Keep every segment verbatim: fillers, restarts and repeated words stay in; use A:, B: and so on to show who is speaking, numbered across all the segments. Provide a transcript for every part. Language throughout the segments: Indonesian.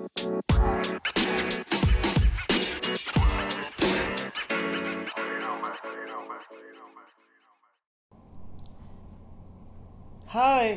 A: Hai.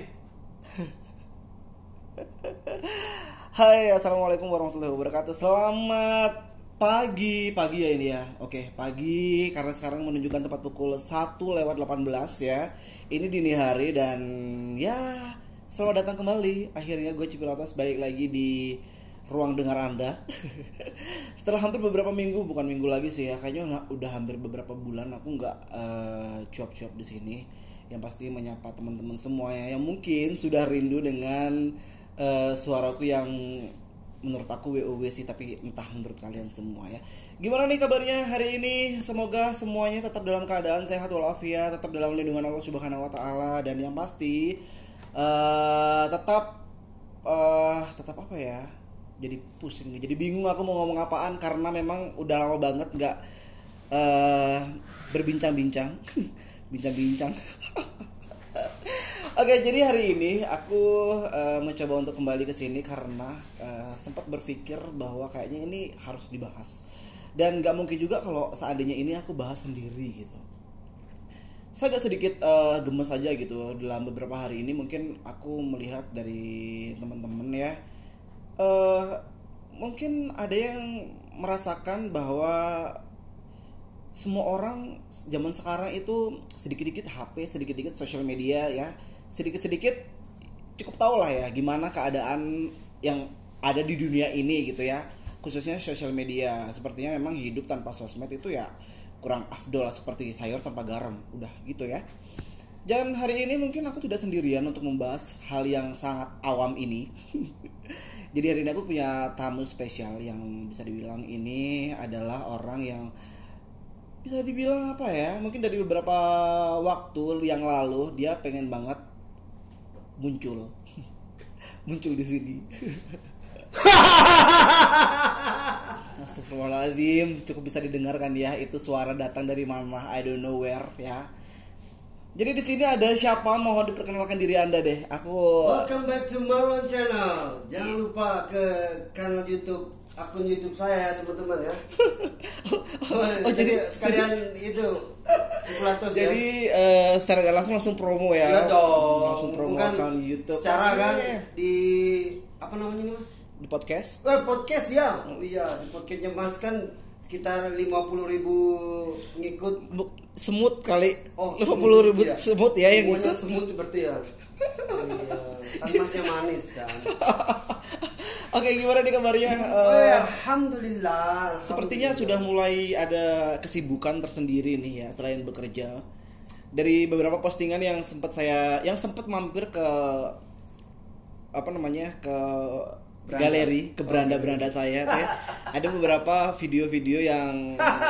A: Hai, assalamualaikum warahmatullahi wabarakatuh. Selamat pagi, pagi ya ini ya. Oke, pagi karena sekarang menunjukkan tepat pukul satu lewat delapan belas ya. Ini dini hari dan ya selamat datang kembali. Akhirnya gue Cipilotas balik lagi di ruang dengar Anda. Setelah hampir beberapa minggu, bukan minggu lagi sih ya. Kayaknya udah hampir beberapa bulan aku nggak uh, cuap-cuap di sini. Yang pasti menyapa teman-teman semuanya yang mungkin sudah rindu dengan uh, suaraku yang menurut aku W O W sih, tapi entah menurut kalian semua ya. Gimana nih kabarnya hari ini? Semoga semuanya tetap dalam keadaan sehat walafiat, tetap dalam lindungan Allah Subhanahu wa taala, dan yang pasti uh, tetap uh, tetap apa ya? Jadi pusing nih. Jadi bingung aku mau ngomong apaan karena memang udah lama banget nggak uh, berbincang-bincang. Bincang-bincang. Oke, jadi hari ini aku uh, mencoba untuk kembali ke sini karena uh, sempat berpikir bahwa kayaknya ini harus dibahas. Dan gak mungkin juga kalau seandainya ini aku bahas sendiri gitu. Saya agak sedikit uh, gemes aja gitu dalam beberapa hari ini. Mungkin aku melihat dari teman-teman ya, uh, mungkin ada yang merasakan bahwa semua orang zaman sekarang itu sedikit-sedikit H P, sedikit-sedikit sosial media ya, sedikit-sedikit cukup tahu lah ya gimana keadaan yang ada di dunia ini gitu ya, khususnya sosial media. Sepertinya memang hidup tanpa sosmed itu ya kurang afdol, seperti sayur tanpa garam, udah gitu ya. Dan hari ini mungkin aku tidak sendirian untuk membahas hal yang sangat awam ini. Jadi hari ini aku punya tamu spesial yang bisa dibilang ini adalah orang yang bisa dibilang apa ya, mungkin dari beberapa waktu yang lalu dia pengen banget muncul muncul di sini. Astagfirullahaladzim, cukup bisa didengarkan ya, itu suara datang dari mana, I don't know where ya. Jadi di sini ada siapa, mohon diperkenalkan diri Anda deh. Aku
B: Welcome back to Marwan Channel. Jangan lupa ke kanal YouTube, akun YouTube saya teman-teman ya.
A: oh, oh jadi,
B: jadi sekalian jadi, itu Cipilotas ya.
A: Jadi uh, secara gak langsung langsung promo ya.
B: Iya dong.
A: Langsung promo
B: kan
A: akun YouTube.
B: Secara kan
A: yeah.
B: di apa namanya nih Mas?
A: Di podcast.
B: Oh, podcast ya. Oh iya, di podcastnya Mas kan sekitar lima puluh ribu ngikut.
A: Semut kali.
B: Oh,
A: lima puluh ribu
B: ya.
A: semut ya yang
B: semuanya
A: ikut.
B: Semut berarti ya. Iya, kan Masnya manis kan.
A: Oke, gimana nih kabarnya?
B: Oh,
A: Uh,
B: ya, alhamdulillah.
A: Sepertinya sudah mulai ada kesibukan tersendiri nih ya selain bekerja. Dari beberapa postingan yang sempat saya yang sempat mampir ke apa namanya? ke Beranda. Galeri, ke beranda-beranda saya kayak ada beberapa video-video yang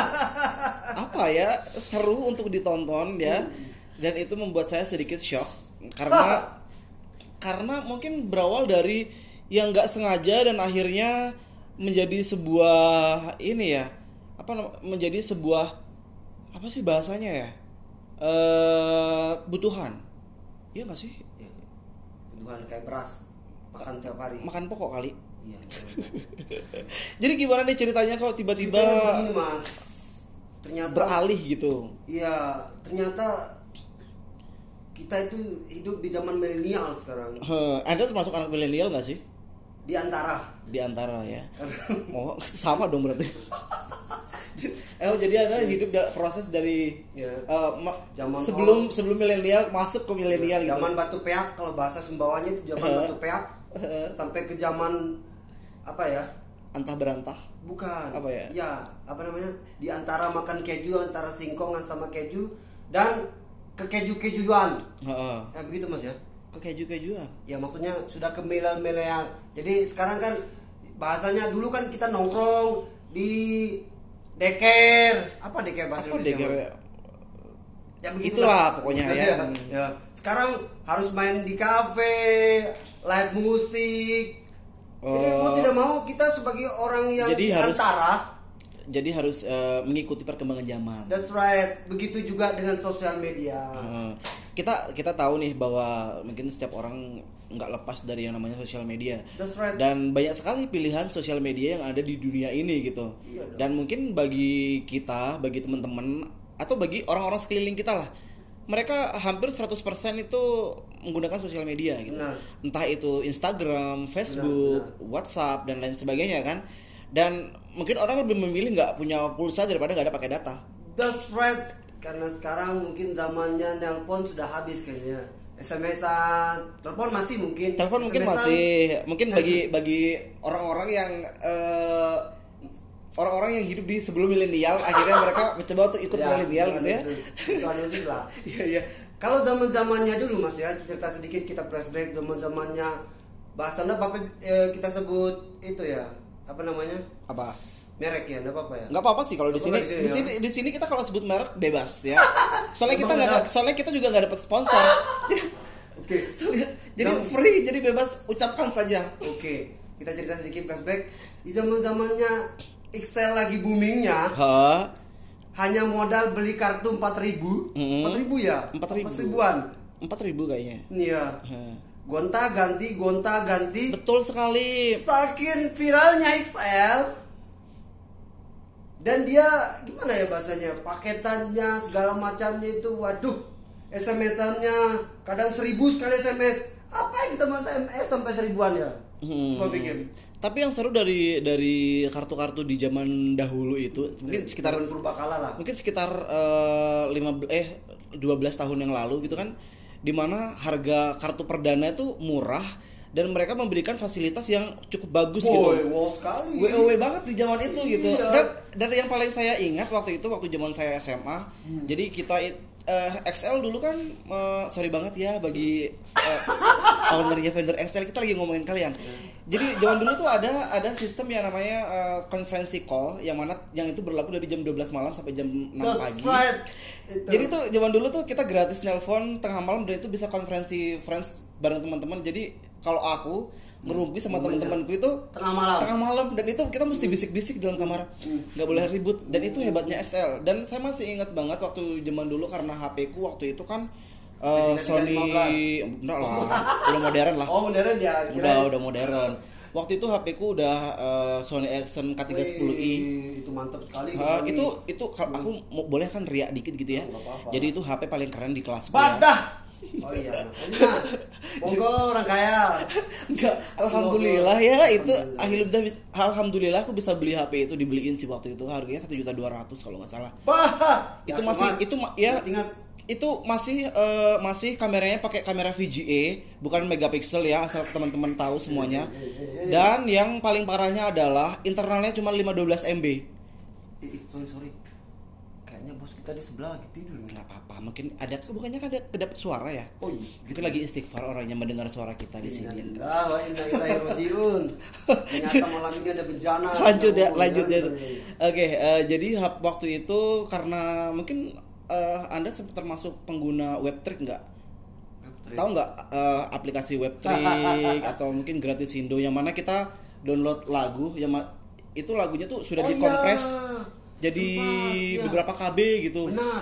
A: apa ya, seru untuk ditonton ya. Dan itu membuat saya sedikit shock karena karena mungkin berawal dari yang nggak sengaja dan akhirnya menjadi sebuah ini ya, apa menjadi sebuah apa sih bahasanya ya, eh kebutuhan, iya nggak sih?
B: Kebutuhan kayak beras, makan tiap hari,
A: makan pokok kali.
B: Iya.
A: Jadi gimana nih ceritanya kalau tiba-tiba
B: begini, Mas, ternyata
A: beralih gitu?
B: Iya, ternyata kita itu hidup di zaman milenial sekarang.
A: Huh, Anda termasuk anak milenial nggak sih?
B: Di antara.
A: Di antara ya. Oh, sama dong berarti. Eh, jadi ada hidup da- proses dari
B: ya.
A: uh, ma-
B: Zaman
A: sebelum
B: orang,
A: sebelum milenial masuk ke milenial gitu.
B: Zaman batu peak, kalau bahasa Sumbawanya itu zaman batu peak sampai ke zaman apa ya?
A: Antah berantah.
B: Bukan.
A: Apa ya?
B: Ya, apa namanya? Di antara makan keju, antara singkong sama keju dan ke keju-kejuan.
A: Heeh.
B: Ya begitu Mas ya.
A: Ke keju-kejuan.
B: Ya maksudnya sudah ke milenial. Jadi sekarang kan bahasanya dulu kan kita nongkrong di deker. Apa deker bahasa
A: Apa
B: Indonesia?
A: deker?
B: Ya begitu
A: Itulah pokoknya ya.
B: ya. Ya. Sekarang harus main di kafe, live musik. Oh. Jadi mau tidak mau kita sebagai orang yang
A: jadi
B: di
A: harus,
B: antara
A: jadi harus uh, mengikuti perkembangan zaman.
B: That's right. Begitu juga dengan sosial media.
A: Uh, kita kita tahu nih bahwa mungkin setiap orang nggak lepas dari yang namanya sosial media.
B: That's right.
A: Dan banyak sekali pilihan sosial media yang ada di dunia ini gitu.
B: Iya dong.
A: Dan mungkin bagi kita, bagi teman-teman atau bagi orang-orang sekeliling kita lah, mereka hampir seratus persen itu menggunakan sosial media gitu.
B: Benar.
A: Entah itu Instagram, Facebook,
B: Benar, benar.
A: WhatsApp dan lain sebagainya kan. Dan mungkin orang lebih memilih nggak punya pulsa daripada nggak ada pakai data.
B: That's right. Karena sekarang mungkin zamannya nelpon sudah habis kayaknya. S M S-an, telepon masih mungkin.
A: Telepon mungkin
B: S M S-an,
A: masih, mungkin bagi bagi orang-orang yang eh, orang-orang yang hidup di sebelum milenial, akhirnya mereka mencoba untuk ikut
B: ya,
A: milenial gitu ya.
B: Bukan itu lah.
A: Iya iya.
B: Kalau zaman-zamannya dulu Mas ya, cerita sedikit kita flashback zaman-zamannya bahasanya Bapak eh, kita sebut itu ya, apa namanya?
A: Apa?
B: Merek ya, enggak apa-apa ya.
A: Nggak apa-apa sih kalau di
B: Nggak
A: sini.
B: apa-apa
A: Di
B: di sini,
A: sini di sini kita kalau sebut merek bebas ya. Soalnya kita
B: Emang
A: nggak,
B: benar?
A: soalnya kita juga nggak dapat sponsor.
B: Oke.
A: Soalnya- jadi
B: Zam-
A: free, jadi bebas ucapkan saja.
B: Oke, kita cerita sedikit flashback. Di zaman-zamannya X L lagi boomingnya,
A: Ha?
B: hanya modal beli kartu empat ribu.
A: Mm-mm.
B: empat ribu ya?
A: Empat ribu.
B: empat ribuan.
A: Empat ribu kayaknya.
B: Iya.
A: Ha.
B: Gonta ganti, gonta ganti.
A: Betul sekali.
B: Saking viralnya X L. Dan dia gimana ya bahasanya? Paketannya segala macamnya itu, waduh. S M S-nya kadang seribu sekali S M S. Apa yang kita mau S M S sampai seribuan ya?
A: Hmm.
B: Gua pikir.
A: Tapi yang seru dari dari kartu-kartu di zaman dahulu itu mungkin sekitar
B: Zaman purbakala lah.
A: mungkin sekitar eh, lima belas eh dua belas tahun yang lalu gitu kan, dimana harga kartu perdana itu murah dan mereka memberikan fasilitas yang cukup bagus gitu.
B: Boy, wow sekali.
A: W O W banget di zaman itu gitu.
B: Iya.
A: Dan dan yang paling saya ingat waktu itu waktu zaman saya S M A.
B: Hmm.
A: Jadi kita it- eh, X L dulu kan eh, sorry banget ya bagi eh, ownernya vendor X L, kita lagi ngomongin kalian. Jadi zaman dulu tuh ada ada sistem yang namanya eh, konferensi call yang mana yang itu berlaku dari jam dua belas malam sampai jam enam
B: That's
A: pagi.
B: right. Itu.
A: Jadi tuh zaman dulu tuh kita gratis nelpon tengah malam dan itu bisa konferensi friends bareng teman-teman. Jadi kalau aku ngerumpi sama teman-temanku itu
B: Tengah malam.
A: tengah malam dan itu kita mesti bisik-bisik dalam kamar, nggak boleh ribut, dan itu hebatnya X L. Dan saya masih ingat banget waktu zaman dulu karena H P ku waktu itu kan eh,
B: tiga tiga
A: Sony,
B: lima belas.
A: enggak lah, udah modern lah,
B: Oh, modern ya.
A: udah
B: kirain.
A: udah modern. Waktu itu H P ku udah eh, Sony Ericsson K tiga sepuluh i.
B: Wih, itu mantap sekali.
A: Ha,
B: Sony.
A: itu itu kalau aku mau, boleh kan riak dikit gitu ya.
B: Oh, nggak apa-apa.
A: Jadi itu H P paling keren di kelas gue. Ya.
B: Badah. Oh iya. Nah, monggo orang kaya.
A: Enggak, alhamdulillah ya itu
B: Alhamdulillah.
A: alhamdulillah alhamdulillah aku bisa beli H P itu, dibeliin sih waktu itu harganya satu juta dua ratus kalau nggak salah.
B: Bah.
A: Itu masih itu ma- ya
B: Ingat.
A: itu masih eh, masih kameranya pakai kamera V G A bukan megapiksel ya, asal teman-teman tahu semuanya. Dan yang paling parahnya adalah internalnya cuma lima ratus dua belas M B.
B: Eh, eh, sorry sorry. Kayaknya bos kita di sebelah lagi tidur.
A: Nggak apa-apa, mungkin ada bukannya kan ada kedap suara ya.
B: Oh iya.
A: Mungkin lagi istighfar orangnya mendengar suara kita di sini.
B: Innalillahi wa inna ilaihi rajiun. Ternyata malam ini ada bencana.
A: Lanjut ya,
B: Oh,
A: lanjut ya.
B: iya, iya, iya.
A: Oke, eh, jadi hap- waktu itu karena mungkin eh, Anda sempat termasuk pengguna Webtrick nggak? Tahu nggak eh, aplikasi Webtrick atau mungkin Gratissindo yang mana kita download lagu yang ma- itu lagunya tuh sudah
B: Oh,
A: dikompres
B: iya.
A: jadi
B: Sempat, iya.
A: beberapa K B gitu.
B: Benar.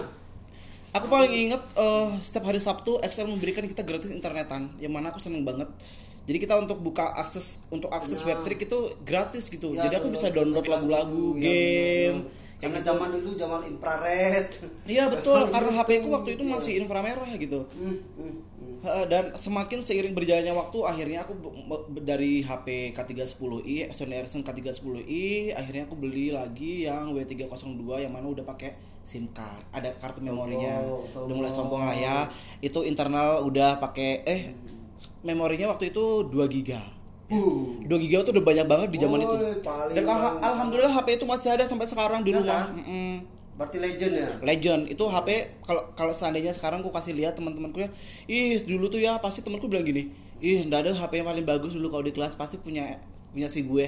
A: Aku paling inget eh, setiap hari Sabtu X L memberikan kita gratis internetan, yang mana aku seneng banget. Jadi kita untuk buka akses untuk akses
B: Benar.
A: Webtrick itu gratis gitu.
B: Ya,
A: Jadi aku bisa download lagu-lagu,
B: ya,
A: game.
B: benar, benar. Karena
A: gitu.
B: zaman dulu zaman infrared.
A: Iya betul, karena H P ku waktu itu
B: Iya.
A: masih inframerah gitu.
B: Hmm, hmm, hmm.
A: Ha, dan semakin seiring berjalannya waktu akhirnya aku be- be- dari H P K tiga sepuluh i, Sony Ericsson K tiga sepuluh i, akhirnya aku beli lagi yang W tiga nol dua yang mana udah pakai SIM card, ada kartu memorinya.
B: Sombong, sombong.
A: Udah mulai sombong lah ya. Itu internal udah pakai eh memorinya waktu itu dua giga.
B: Uh.
A: dua giga itu udah banyak banget di zaman
B: Woy,
A: itu.
B: paling
A: Dan alha-
B: paling.
A: alhamdulillah H P itu masih ada sampai sekarang di
B: Ya
A: rumah.
B: kan?
A: Mm-mm.
B: Berarti legend ya.
A: Legend itu H P kalau kalau seandainya sekarang gue kasih lihat teman-temanku ya, ih dulu tuh ya pasti temanku bilang gini, ih nggak ada H P yang paling bagus dulu kalau di kelas pasti punya punya si gue.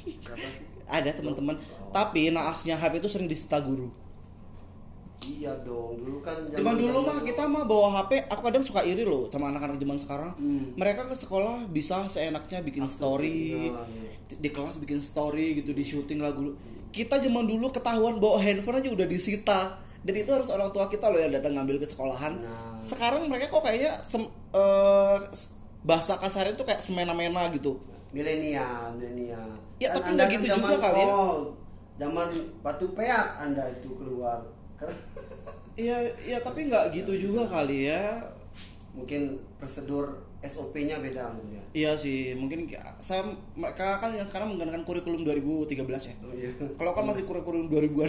A: Ada teman-teman, tapi naasnya H P itu sering disita guru.
B: Iya dong, dulu kan
A: Zaman dulu mah kita mah bawa H P, aku kadang suka iri loh sama anak-anak zaman sekarang.
B: Hmm.
A: Mereka ke sekolah bisa seenaknya bikin story,
B: iya, iya.
A: di, di kelas bikin story gitu, di syuting lagu. Kita zaman dulu ketahuan bawa handphone aja udah disita. Dan itu harus orang tua kita loh yang datang ngambil ke sekolahan.
B: Nah.
A: Sekarang mereka kok kayaknya sem- eh, s- bahasa kasarnya tuh kayak semena-mena gitu.
B: Milenial, milenial.
A: Ya,
B: Dan
A: tapi
B: Anda
A: nggak
B: kan
A: gitu
B: zaman
A: juga kali ya.
B: old, zaman batu peak Anda itu keluar. Karena
A: Iya, iya tapi nggak gitu juga kali ya.
B: mungkin prosedur S O P-nya beda mungkin ya.
A: Iya sih, mungkin saya mereka kan yang sekarang menggunakan kurikulum dua ribu tiga belas ya.
B: Oh, iya.
A: Kalau kan masih kurikulum dua ribuan.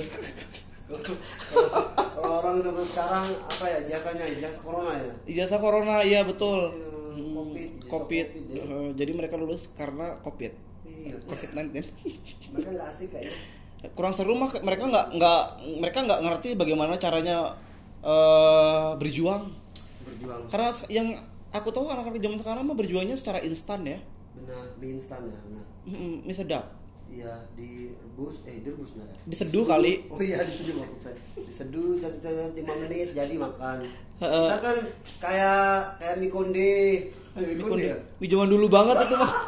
B: Kalau orang zaman sekarang apa ya jasanya jasa corona ya.
A: Ijazah corona, iya betul.
B: Hmm, COVID, ijazah
A: COVID.
B: COVID, ya.
A: Eh, jadi mereka lulus karena COVID.
B: Iya.
A: covid sembilan belas.
B: Mereka nggak asik kayaknya.
A: Kurang seru mah mereka nggak nggak mereka nggak ngerti bagaimana caranya eh berjuang.
B: Berjuang.
A: Karena yang aku tahu anak-anak zaman sekarang mah berjuangnya secara instan ya.
B: Benar, mie instan ya, benar.
A: Mm, mie sedap.
B: Iya, direbus, eh direbus benar.
A: Diseduh kali.
B: Oh iya, diseduh maksudnya. Diseduh satu lima menit jadi makan.
A: Heeh.
B: Kita kan kayak kayak mie konde. Mie konde ya?
A: Mie zaman dulu banget itu mah.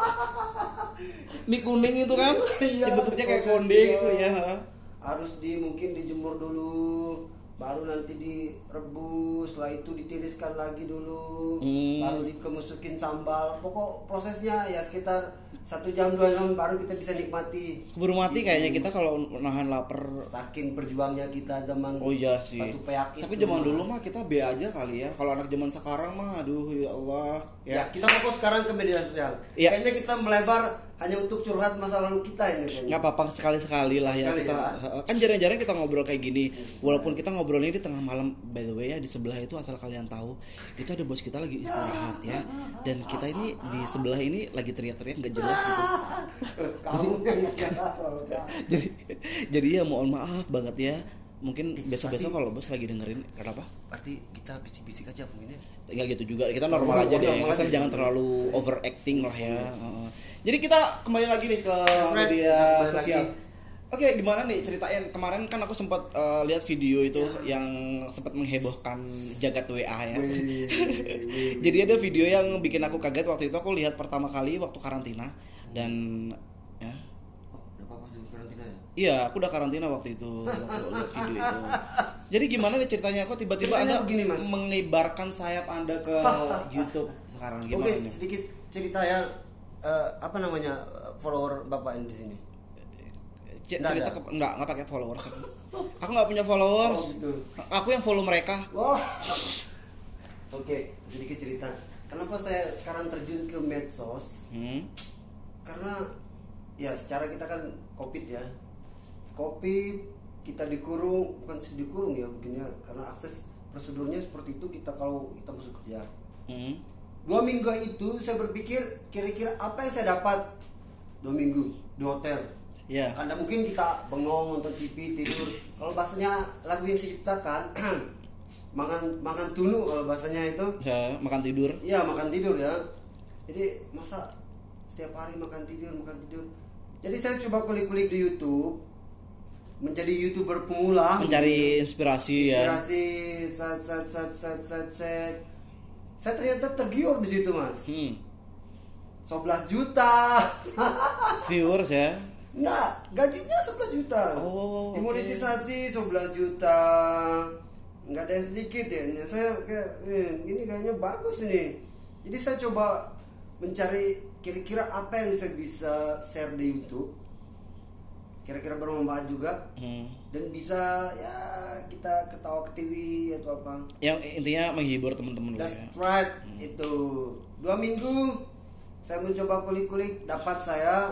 A: Mie kuning itu kan.
B: Iya,
A: Bentuknya kayak
B: proses
A: konde
B: dia.
A: gitu ya.
B: Harus di mungkin dijemur dulu, baru nanti direbus, setelah itu ditiriskan lagi dulu,
A: Hmm.
B: baru dikemusukin sambal. Pokok prosesnya ya sekitar satu jam dua jam baru kita bisa nikmati.
A: Keburu mati
B: Gitu.
A: kayaknya kita kalau nahan lapar.
B: Saking berjuangnya kita zaman
A: Oh iya sih.
B: batu peak
A: Tapi
B: itu,
A: zaman
B: Mas.
A: dulu mah kita be aja kali ya. Kalau anak zaman sekarang mah aduh ya Allah.
B: Ya, kita fokus sekarang ke media sosial.
A: Ya.
B: Kayaknya kita melebar hanya untuk curhat masa lalu kita ini kayaknya.
A: Nggak apa-apa sekali-sekali lah ya
B: Sekali
A: kita
B: ya.
A: kan jarang-jarang kita ngobrol kayak gini walaupun kita ngobrolnya di tengah malam. By the way ya, di sebelah itu asal kalian tahu itu ada bos kita lagi istirahat ya, dan kita ini di sebelah ini lagi teriak-teriak nggak jelas gitu.
B: Kamu yang
A: jadi jadi ya mohon maaf banget ya, mungkin besok-besok kalau bos lagi dengerin kenapa
B: Berarti kita bisik-bisik aja mungkin ya.
A: nggak gitu juga, kita normal
B: Oh,
A: aja deh,
B: normal
A: kita
B: aja.
A: jangan terlalu overacting lah ya. Heeh. Jadi kita kembali lagi nih ke
B: Fred,
A: media
B: kembali
A: sosial.
B: lagi.
A: Oke, gimana nih ceritain, kemarin kan aku sempat eh, lihat video itu yang sempat menghebohkan jagat W A ya. Jadi ada video yang bikin aku kaget waktu itu, aku lihat pertama kali waktu karantina dan ya.
B: Oh, udah apa sih karantina ya?
A: Iya, aku udah karantina waktu itu, waktu lihat video itu. Jadi gimana nih ceritanya, kok tiba-tiba
B: Ceritanya
A: Anda
B: begini, Mas.
A: mengibarkan sayap Anda ke YouTube sekarang, gimana
B: Oke,
A: nih?
B: sedikit cerita ya eh, apa namanya follower Bapak ini di sini.
A: C-
B: Nggak
A: cerita
B: ada.
A: ke, enggak, enggak pakai followers aku. Aku enggak punya followers.
B: Oh, gitu.
A: Aku yang follow mereka.
B: Wah. Oke, sedikit cerita. Kenapa saya sekarang terjun ke medsos?
A: Hmm.
B: Karena ya secara kita kan Covid ya. Covid kita dikurung, bukan sih dikurung ya mungkin ya, karena akses prosedurnya seperti itu kita kalau kita masuk kerja.
A: Hmm.
B: Dua minggu itu saya berpikir kira-kira apa yang saya dapat dua minggu di hotel.
A: Ya.
B: Karena mungkin kita bengong nonton T V tidur. Kalau bahasanya lagu yang saya ciptakan makan makan tunu kalau bahasanya itu.
A: Ya, makan tidur.
B: Iya makan tidur ya. Jadi masa setiap hari makan tidur makan tidur. Jadi saya coba kulik-kulik di YouTube, menjadi YouTuber pemula.
A: Mencari inspirasi, ya.
B: Inspirasi, set set set set set set. Saya ternyata tergiur di situ mas.
A: Hmm.
B: sebelas juta.
A: Viewers ya.
B: Enggak, gajinya sebelas juta.
A: Oh,
B: dimonetisasi sebelas juta. Enggak ada yang sedikit ya. Ini saya kayak eh, ini kayaknya bagus ini. Jadi saya coba mencari kira-kira apa yang saya bisa share di YouTube. Kira-kira bermanfaat juga
A: Hmm.
B: dan bisa ya kita ketawa ketiwi atau apa.
A: Yang intinya menghibur teman-teman lah
B: That's
A: ya.
B: right. Itu dua minggu saya mencoba kulik-kulik, dapat saya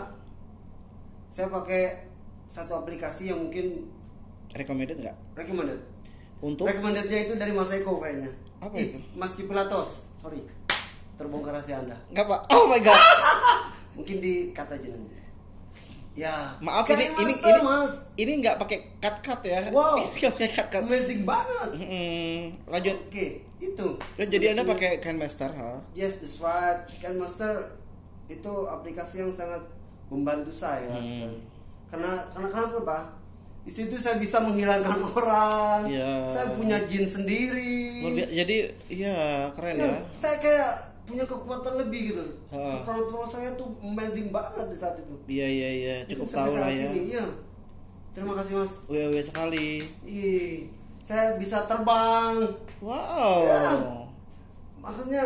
B: saya pakai satu aplikasi yang mungkin
A: Recommended nggak?
B: recommended.
A: Untuk
B: Recommendednya itu dari Mas Eko kayaknya.
A: Apa
B: Ih,
A: itu?
B: Mas Cipilatos. Sorry. Terbongkar rahasia Anda.
A: nggak Pak? Oh my god.
B: Mungkin di cut aja nanti. Ya.
A: Maaf ini
B: Kayak
A: ini
B: master,
A: ini
B: Mas.
A: ini nggak pakai cut cut ya.
B: Wow.
A: Ini nggak pakai cut cut.
B: Amazing banget.
A: Hmm, lanjut.
B: Oke, itu.
A: Dan jadi Anda pakai Kindmaster, ha?
B: Yes, that's right. Kan Master itu aplikasi yang sangat membantu saya
A: Hmm.
B: sekali. Karena karena kenapa, Pak? Di situ saya bisa menghilangkan orang.
A: Iya.
B: Saya punya jin sendiri.
A: Luar biasa. Jadi iya keren
B: Ya,
A: ya.
B: saya kayak punya kekuatan lebih gitu.
A: Ha.
B: Supernatural saya tuh amazing banget di saat itu.
A: Iya iya iya,
B: Itu
A: cukup
B: sampai
A: tahu lah
B: saat
A: ya.
B: ini, iya. Terima kasih, Mas.
A: Wih wih sekali.
B: Ih, saya bisa terbang.
A: Wow.
B: Ya. Maksudnya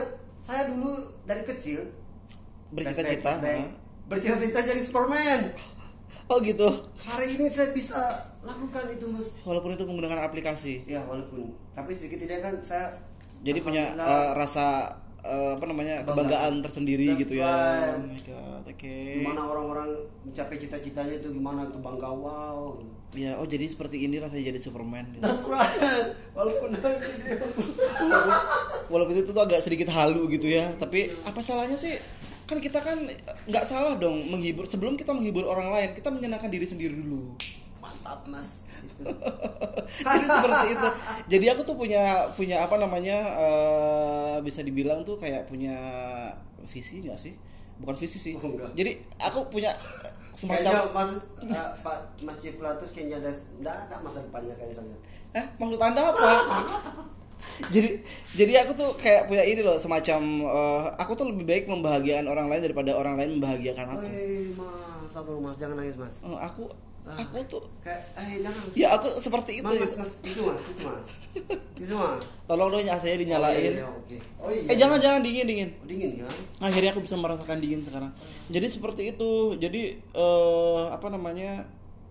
B: saya dulu dari kecil
A: bercita-cita,
B: flashback, bercita-cita jadi Superman.
A: Oh gitu.
B: Hari ini saya bisa lakukan itu mas.
A: Walaupun itu menggunakan aplikasi.
B: Ya walaupun, tapi sedikit tidak kan saya.
A: Jadi punya uh, rasa uh, apa namanya kebanggaan tersendiri. That's gitu ya.
B: Right.
A: Oh my god, oke. Okay.
B: Gimana orang-orang mencapai cita-citanya itu gimana itu bangga wow.
A: Ya, oh jadi seperti ini rasanya jadi Superman. Gitu.
B: That's right. Walaupun video.
A: Walaupun itu tuh agak sedikit halu gitu ya, tapi apa salahnya sih? Kan kita kan nggak salah dong menghibur, sebelum kita menghibur orang lain kita menyenangkan diri sendiri dulu.
B: Mantap mas itu.
A: Jadi seperti itu. Jadi aku tuh punya punya apa namanya uh, bisa dibilang tuh kayak punya visi nggak sih, bukan visi sih.
B: Oh,
A: jadi aku punya semacam
B: kayaknya mas uh, Pak Mas Ciplatus kayaknya ada nggak ada masa depannya kayaknya.
A: Eh maksud anda apa? jadi jadi aku tuh kayak punya ini loh semacam uh, aku tuh lebih baik membahagiakan orang lain daripada orang lain membahagiakan aku.
B: Woi mas, sabar mas, jangan nangis mas.
A: Uh, aku
B: ah,
A: aku tuh
B: kayak eh jangan.
A: Ya aku seperti itu.
B: Mas, mas, mas, itu mas, itu mas, itu mas.
A: Tolong dong ya saya dinyalain.
B: Oh, iya, iya, okay. Oh, iya,
A: eh jangan iya. jangan dingin dingin.
B: Oh, dingin ya.
A: Akhirnya aku bisa merasakan dingin sekarang. Jadi seperti itu. Jadi uh, apa namanya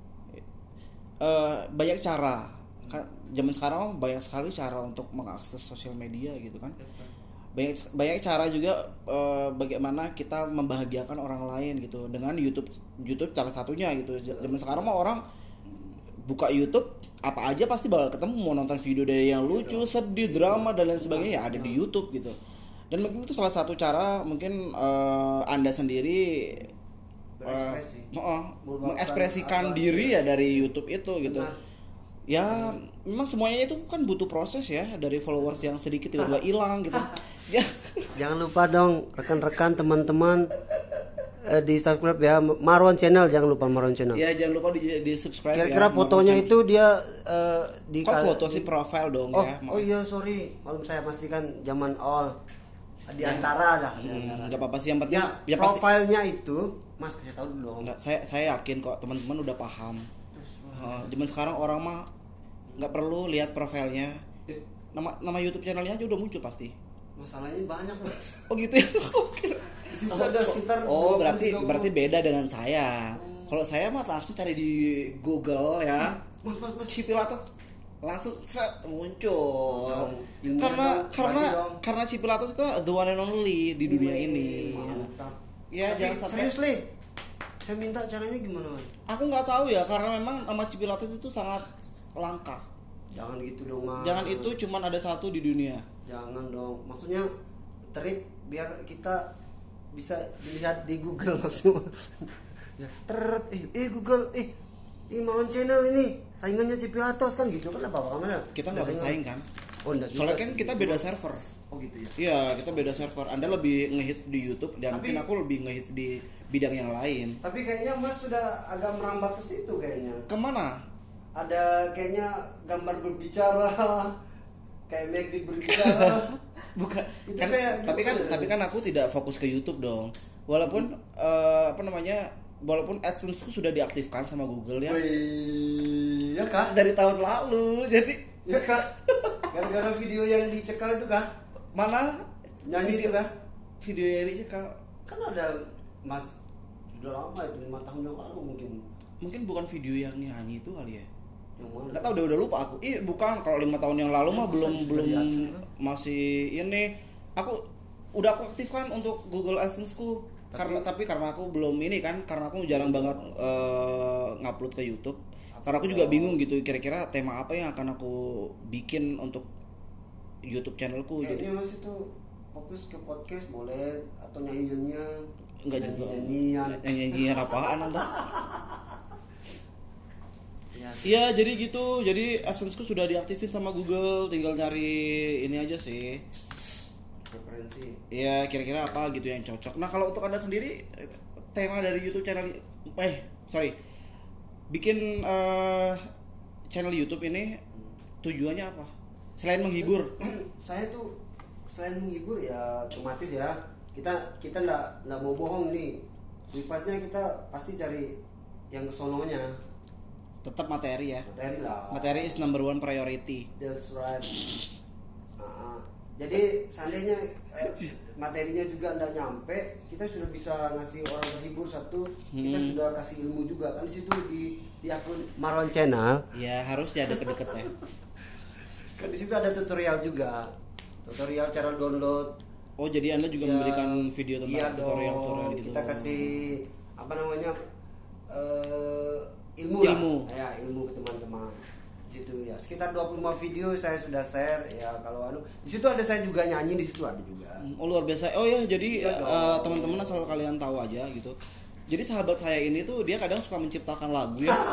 A: uh, banyak cara. Kan zaman sekarang banyak sekali cara untuk mengakses sosial media gitu kan. Banyak banyak cara juga e, bagaimana kita membahagiakan orang lain gitu dengan YouTube. YouTube salah satunya gitu. Zaman sekarang mah orang buka YouTube apa aja pasti bakal ketemu, mau nonton video dari yang lucu, sedih, drama dan lain sebagainya ya ada di YouTube gitu. Dan mungkin itu salah satu cara mungkin e, Anda sendiri e, uh, mengekspresikan diri ya dari YouTube itu gitu. Ya memang semuanya itu kan butuh proses ya, dari followers yang sedikit tiba-tiba hilang gitu. Ya.
B: Jangan lupa dong rekan-rekan teman-teman eh, di subscribe ya Marwan Channel, jangan lupa Marwan Channel.
A: Ya jangan lupa di, di subscribe.
B: Kira-kira ya, fotonya itu dia uh, di
A: kok foto sih profile dong
B: oh,
A: ya.
B: Oh iya sorry, maklum saya pastikan zaman all di antara lah.
A: Hmm, gak apa-apa sih yang penting
B: ya, ya profilnya pasti, itu Mas kasih tahu dulu dong.
A: Enggak, saya saya yakin kok teman-teman udah paham. Uh, zaman sekarang orang mah nggak perlu lihat profilnya, nama nama YouTube channelnya aja udah muncul pasti.
B: Masalahnya banyak mas.
A: Oh gitu ya.
B: Ada sekitar
A: oh berarti berarti beda dengan saya. Oh. Kalau saya mah langsung cari di Google ya.
B: Mas mas mas
A: Cipilatus langsung seret muncul. Oh, karena
B: dong,
A: karena karena Cipilatus itu the one and only di dunia Wee, ini.
B: Mantap.
A: Ya
B: tapi
A: jangan sampai.
B: Seriously, saya minta caranya gimana mas?
A: Aku nggak tahu ya karena memang nama Cipilatus itu sangat langka.
B: Jangan gitu dong mas.
A: Jangan itu cuman ada satu di dunia.
B: Jangan dong. Maksudnya trik biar kita bisa dilihat di Google maksudnya. Ya, teret eh, eh Google eh ini Marwan Channel ini saingannya Cipilatus kan gitu kan apa apa namanya?
A: Kita nggak bersaing kan?
B: Oh, enggak.
A: Soalnya kan kita beda server.
B: Oh gitu ya.
A: Iya, kita beda server. Anda lebih ngehits di YouTube dan
B: tapi,
A: mungkin aku lebih ngehits di bidang yang lain.
B: Tapi kayaknya Mas sudah agak merambat ke situ kayaknya.
A: Kemana?
B: Ada kayaknya gambar berbicara, kayak McD berbicara.
A: Bukan.
B: Itu
A: Kan,
B: kayak
A: tapi kan
B: gitu.
A: tapi kan aku tidak fokus ke YouTube dong. Walaupun hmm. uh, apa namanya? Walaupun AdSense ku sudah diaktifkan sama Google ya.
B: Wih, ya kak?
A: Dari tahun lalu. Jadi
B: ya kak. Gara-gara video yang dicekal itu kak?
A: Mana?
B: Nyanyi
A: video,
B: itu kak?
A: Video yang dicekal.
B: Kan ada Mas sudah lama itu lima tahun yang lalu mungkin.
A: Mungkin bukan video yang nyanyi itu kali ya.
B: Yang mana?
A: Nggak tahu udah udah lupa aku. Ih bukan, kalau lima tahun yang lalu mah belum belum masih ini. Aku udah aku aktifkan untuk Google AdSense ku. Tapi, karena tapi karena aku belum ini kan, karena aku jarang banget uh, ngupload ke YouTube. Karena aku juga bingung gitu kira-kira tema apa yang akan aku bikin untuk YouTube channelku.
B: Kayaknya Mas itu fokus ke podcast boleh atau nyanyi-nyanyian.
A: Enggak juga.
B: Nyanyi-nyanyian.
A: Nyanyi-nyanyian apaan Anda? Iya, jadi gitu. Jadi AdSense-ku sudah diaktifin sama Google, tinggal nyari ini aja sih.
B: Referensi.
A: Iya, kira-kira apa gitu yang cocok. Nah, kalau untuk Anda sendiri tema dari YouTube channel eh sorry. Bikin uh, channel YouTube ini tujuannya apa? Selain menghibur.
B: Saya tuh selain menghibur ya otomatis ya. Kita kita enggak enggak mau bohong ini. Sifatnya kita pasti cari yang kesononya.
A: Tetap materi ya.
B: Materi lah.
A: Materi is number one priority.
B: That's right. Uh, Jadi seandainya eh, materinya juga nggak nyampe, kita sudah bisa ngasih orang terhibur satu, hmm. kita sudah kasih ilmu juga kan di situ di di akun Marwan Channel.
A: Ya harus ya deket-deket ya.
B: Kan di situ ada tutorial juga, tutorial cara download.
A: Oh jadi Anda juga ya, memberikan video tentang
B: iya
A: tutorial-tutorial gitu.
B: Kita kasih apa namanya uh, ilmu,
A: ilmu
B: lah, ya ilmu ke teman-teman. Situ ya sekitar dua puluh lima video saya sudah share ya. Kalau anu di situ ada saya juga nyanyi, di situ ada juga.
A: Oh luar biasa. Oh ya jadi ya, uh, teman-teman asal kalian tahu aja gitu. Jadi sahabat saya ini tuh dia kadang suka menciptakan lagu ya.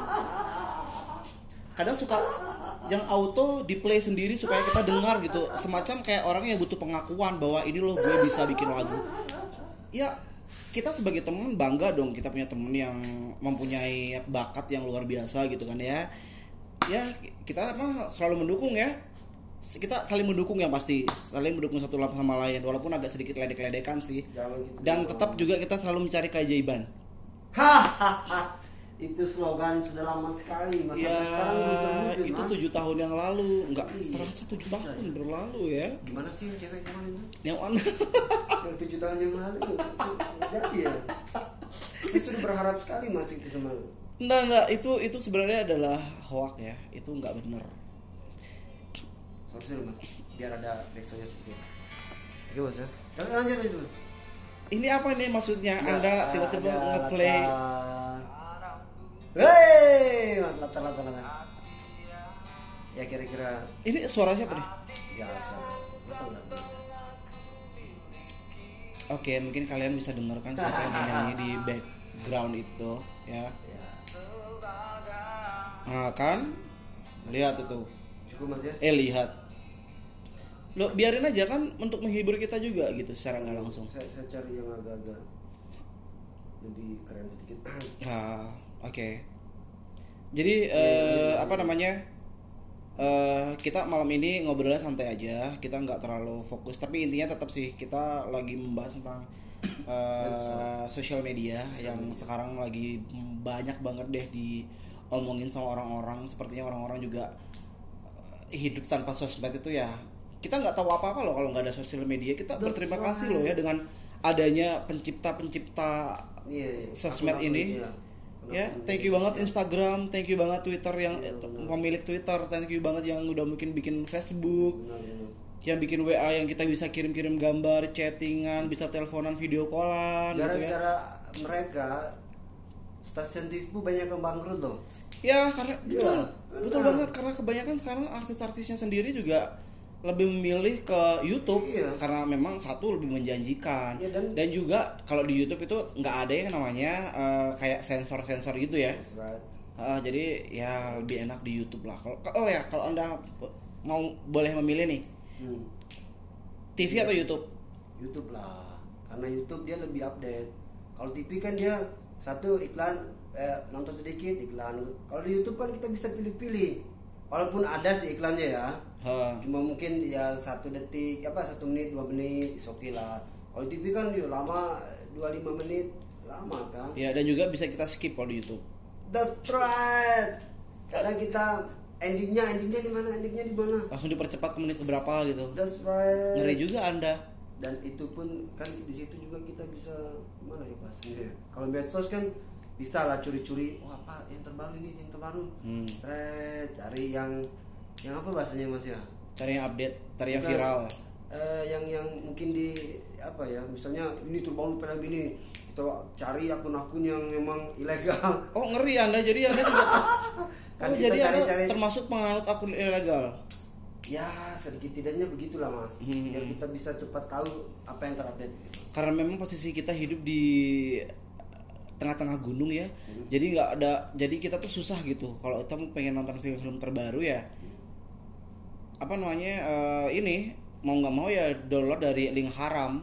A: Kadang suka yang auto di play sendiri supaya kita dengar gitu. Semacam kayak orang yang butuh pengakuan bahwa ini loh gue bisa bikin lagu. Ya kita sebagai teman bangga dong kita punya teman yang mempunyai bakat yang luar biasa gitu kan ya. Ya kita mah selalu mendukung ya, kita saling mendukung yang pasti, saling mendukung satu sama lain walaupun agak sedikit ledek-ledekan sih. Gitu dan dong. Tetap juga kita selalu mencari keajaiban.
B: Hahaha, itu slogan sudah lama sekali. Masa
A: ya
B: sekarang
A: itu tujuh tahun yang lalu, nggak terasa tujuh tahun ya. Berlalu ya.
B: Gimana sih yang cewek kemarin itu?
A: Yang mana?
B: Yang tujuh tahun yang lalu jadi ya. Kita sudah berharap sekali masih itu sama.
A: Enggak, enggak, itu itu sebenarnya adalah hoax ya. Itu enggak benar.
B: Harusnya Mas, biar ada backsoundnya sedikit. Oke Mas ya. Lanjut lanjut itu.
A: Ini apa nih maksudnya? Ya, Anda tiba-tiba nge-play.
B: Hei, Mas, latar latar latar. Ya kira-kira.
A: Ini suara siapa nih?
B: Biasa. Masa enggak?
A: Oke, mungkin kalian bisa dengarkan siapa yang nyanyi di background itu ya. Nah kan, lihat itu.
B: Cukup Mas ya?
A: Eh lihat. Lo biarin aja kan untuk menghibur kita juga gitu secara nggak langsung.
B: Saya, saya cari yang agak-agak lebih keren sedikit.
A: Nah, oke. Okay. Jadi ya, eh, ya, apa ya. namanya? Eh, kita malam ini ngobrolnya santai aja. Kita nggak terlalu fokus. Tapi intinya tetap sih kita lagi membahas tentang uh, sosial media yang media. Sekarang lagi banyak banget deh di omongin sama orang-orang. Sepertinya orang-orang juga hidup tanpa sosmed itu ya kita nggak tahu apa-apa loh kalau nggak ada sosial media. Kita That's berterima right. kasih loh ya dengan adanya pencipta-pencipta yeah, yeah. sosmed aku, ini aku, ya. Ya thank you banget Instagram, thank you banget Twitter yang yeah, pemilik Twitter, thank you banget yang udah mungkin bikin Facebook, benar, benar. Yang bikin W A yang kita bisa kirim-kirim gambar, chattingan, bisa teleponan, video callan.
B: Gara-gara gitu ya. Mereka stasiun T V banyak yang bangkrut loh.
A: Ya karena betul, ya, betul nah. banget karena kebanyakan sekarang artis-artisnya sendiri juga lebih memilih ke YouTube iya. Karena memang satu lebih menjanjikan ya, dan, dan juga kalau di YouTube itu nggak ada yang namanya uh, kayak sensor-sensor gitu ya. Right. Uh, jadi ya lebih enak di YouTube lah. Kalau oh ya kalau Anda mau boleh memilih nih, hmm. T V ya. Atau YouTube?
B: YouTube lah, karena YouTube dia lebih update. Kalau T V kan dia satu iklan, eh, nonton sedikit iklan. Kalau di YouTube kan kita bisa pilih-pilih. Walaupun ada sih iklannya ya, ha. Cuma mungkin ya satu detik, apa satu menit, dua menit, is okay lah. Kalau T V kan dia lama, dua puluh lima menit, lama kan.
A: Ya dan juga bisa kita skip kalau di YouTube.
B: That's right. Kadang kita endingnya, endingnya di mana, endingnya di mana.
A: Langsung dipercepat ke menit berapa gitu.
B: That's right.
A: Ngeri juga Anda.
B: Dan itu pun kan di situ juga kita bisa gimana ya bahasnya. Kalau medsos kan bisa lah curi-curi, wah apa yang terbaru ini, yang terbaru. Hmm. Tret, cari yang yang apa bahasanya Mas ya?
A: Cari yang update, cari yang Bukan, viral.
B: Eh, yang yang mungkin di apa ya? Misalnya ini terbaru film ini, kita cari akun-akun yang memang ilegal.
A: Oh ngeri Anda, jadi Anda juga kan oh, jadi cari, Anda cari, termasuk penganut akun ilegal.
B: Ya sedikit tidaknya begitulah Mas, hmm. biar kita bisa cepat tahu apa yang terupdate gitu.
A: Karena memang posisi kita hidup di tengah-tengah gunung ya, hmm. jadi nggak ada, jadi kita tuh susah gitu kalau kita pengen nonton film-film terbaru ya, hmm. apa namanya uh, ini mau nggak mau ya download dari link haram.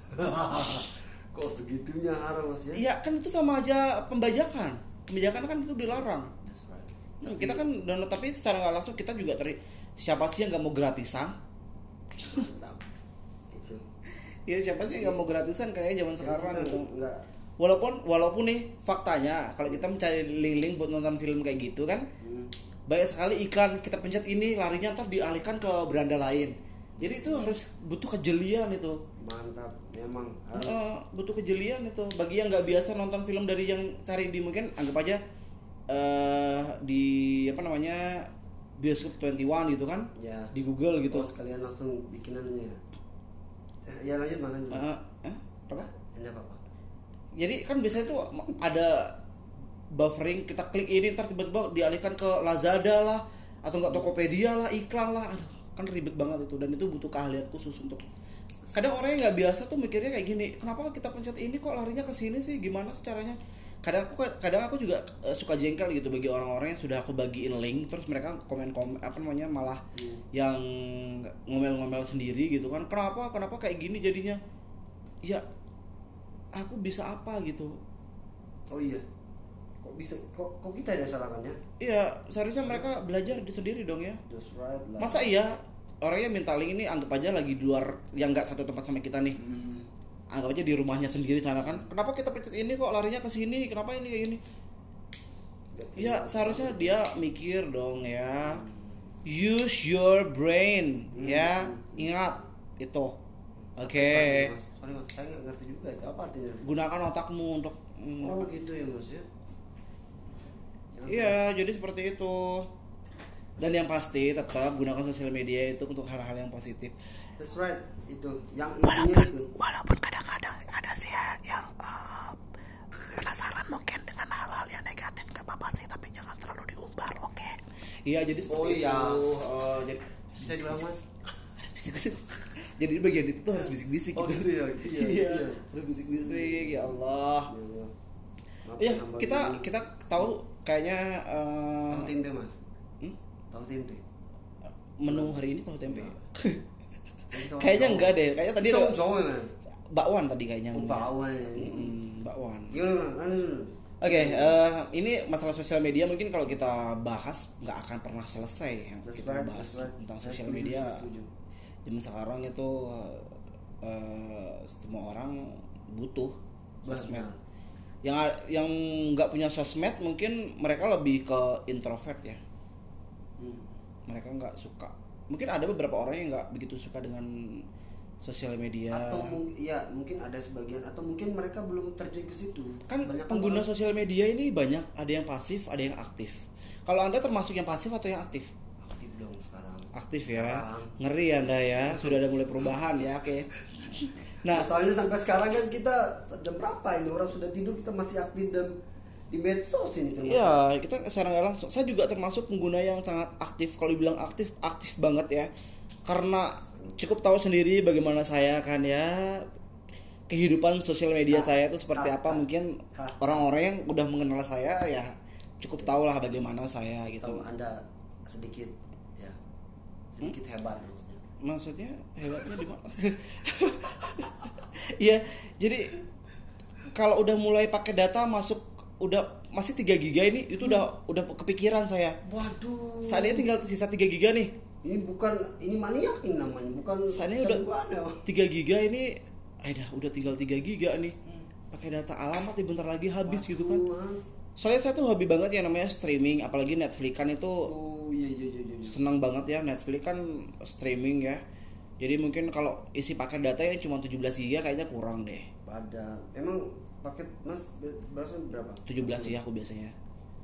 B: Kok segitunya haram Mas ya?
A: Iya kan itu sama aja pembajakan, pembajakan kan itu dilarang.
B: Right.
A: Nah, kita kan download tapi secara nggak langsung kita juga dari siapa sih yang nggak mau gratisan? Ya siapa sih yang nggak mau gratisan kayaknya zaman sekarang gitu.
B: Enggak.
A: Walaupun walaupun nih faktanya kalau kita mencari link-link buat nonton film kayak gitu kan, hmm. banyak sekali iklan kita pencet ini larinya ntar dialihkan ke beranda lain. Jadi itu harus butuh kejelian itu.
B: Mantap, memang harus.
A: Uh, butuh kejelian itu. Bagi yang nggak biasa nonton film dari yang cari di mungkin anggap aja uh, di apa namanya bioskop dua puluh satu gitu kan?
B: Ya.
A: Di Google gitu.
B: Oh, sekalian langsung bikin anunya ya. Ya lanjut makan.
A: Uh, eh, apa?
B: Ini apa apa?
A: Jadi kan biasanya tuh ada buffering, kita klik ini ntar tiba-tiba dialihkan ke Lazada lah atau enggak Tokopedia lah, iklan lah. Aduh, kan ribet banget itu dan itu butuh keahlian khusus untuk. Kadang orang yang nggak biasa tuh mikirnya kayak gini, kenapa kita pencet ini kok larinya ke sini sih, gimana sih caranya? Kadang aku kadang aku juga uh, suka jengkel gitu bagi orang-orang yang sudah aku bagiin link terus mereka komen-komen apa namanya malah hmm. yang ngomel-ngomel sendiri gitu kan. Kenapa? Kenapa kayak gini jadinya? Ya aku bisa apa gitu.
B: Oh iya. Kok bisa kok kok kita ada salahkannya?
A: Iya, seharusnya mereka belajar di sendiri dong ya.
B: That's right lah.
A: Masa iya orangnya minta link ini anggap aja lagi di luar yang nggak satu tempat sama kita nih. Hmm. Anggap aja di rumahnya sendiri sana kan. Kenapa kita pencet ini kok larinya ke sini? Kenapa ini kayak gini? Ya seharusnya dia mikir dong ya. Hmm. Use your brain hmm. ya. Ingat itu. Oke. Okay.
B: Sorry mas, saya nggak ngerti juga itu apa artinya.
A: Gunakan otakmu untuk.
B: Oh gitu ya mas ya.
A: Iya, jadi seperti itu. Dan yang pasti tetap gunakan sosial media itu untuk hal-hal yang positif.
B: That's right, itu yang intinya itu.
A: Walaupun kadang-kadang ada sih yang uh, penasaran mungkin dengan hal-hal yang negatif, nggak apa-apa sih, tapi jangan terlalu diumbar, oke? Okay? Iya, jadi seperti
B: oh,
A: itu.
B: Iya.
A: Uh, jadi
B: bisa diulang mas?
A: Harus bisik-bisik. Jadi di bagian itu tuh harus bisik-bisik
B: oh,
A: gitu.
B: gitu ya. Iya, iya.
A: Harus bisik-bisik, ya Allah. Ya, kita ini. kita tahu kayaknya uh,
B: tahu tempe mas.
A: Hmm?
B: Tahu tempe.
A: Menu hari ini tahu tempe. Kayaknya enggak deh. Kayaknya tadi
B: tahu Jawa ya.
A: Bakwan tadi kayaknya.
B: Oh, bakwan.
A: Hmm, bakwan.
B: Gimana?
A: Oke, okay, uh, ini masalah sosial media mungkin kalau kita bahas nggak akan pernah selesai. That's kita right, bahas right. tentang sosial media. Zaman sekarang itu uh, semua orang butuh sosmed. Yang yang nggak punya sosmed mungkin mereka lebih ke introvert ya. Hmm. Mereka nggak suka. Mungkin ada beberapa orang yang nggak begitu suka dengan sosial media.
B: Atau mungkin ya mungkin ada sebagian atau mungkin mereka belum terjun ke situ.
A: Kan banyak pengguna orang. Sosial media ini banyak, ada yang pasif, ada yang aktif. Kalau Anda termasuk yang pasif atau yang aktif?
B: Aktif dong sekarang.
A: Aktif ya.
B: Sekarang.
A: Ngeri Anda ya, sudah ada mulai perubahan ya, oke. Okay.
B: Nah, soalnya sampai sekarang kan kita jam berapa ini orang sudah tidur kita masih aktif dan di medsos ini termasuk.
A: Iya, kita sekarang nggak langsung. Saya juga termasuk pengguna yang sangat aktif. Kalau dibilang aktif, aktif banget ya. Karena cukup tahu sendiri bagaimana saya kan ya kehidupan sosial media ha, saya itu seperti ha, apa. Ha, mungkin ha, orang-orang yang udah mengenal saya ya cukup tahu lah bagaimana saya gitu.
B: Tahu Anda sedikit ya sedikit hmm? hebat.
A: Maksudnya hebatnya di mana? Iya, jadi kalau udah mulai pakai data masuk udah masih tiga giga ini itu hmm. udah udah kepikiran saya.
B: Waduh.
A: Saatnya tinggal sisa tiga giga nih.
B: Ini bukan ini maniak ini namanya, bukan
A: saatnya udah tiga giga ini. Eh dah udah tinggal tiga giga nih. Hmm. Pakai data alamat nih bentar lagi habis. Waduh, gitu kan. Mas. Soalnya saya tuh hobi banget yang namanya streaming, apalagi Netflix kan itu.
B: Oh iya iya iya. iya.
A: Senang banget ya Netflix kan streaming ya. Jadi mungkin kalau isi paket data yang cuma tujuh belas giga kayaknya kurang deh.
B: Pada emang paket Mas berapa?
A: tujuh belas ya aku biasanya.